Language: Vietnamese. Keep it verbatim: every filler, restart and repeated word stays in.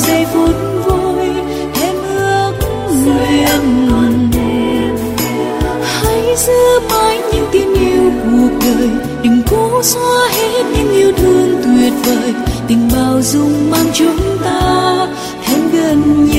giây phút vui thêm ước nguyện. Hãy giữ mãi những tin yêu cuộc đời, đừng cố xóa hết những yêu thương tuyệt vời, tình bao dung mang chúng ta thêm gần nhau.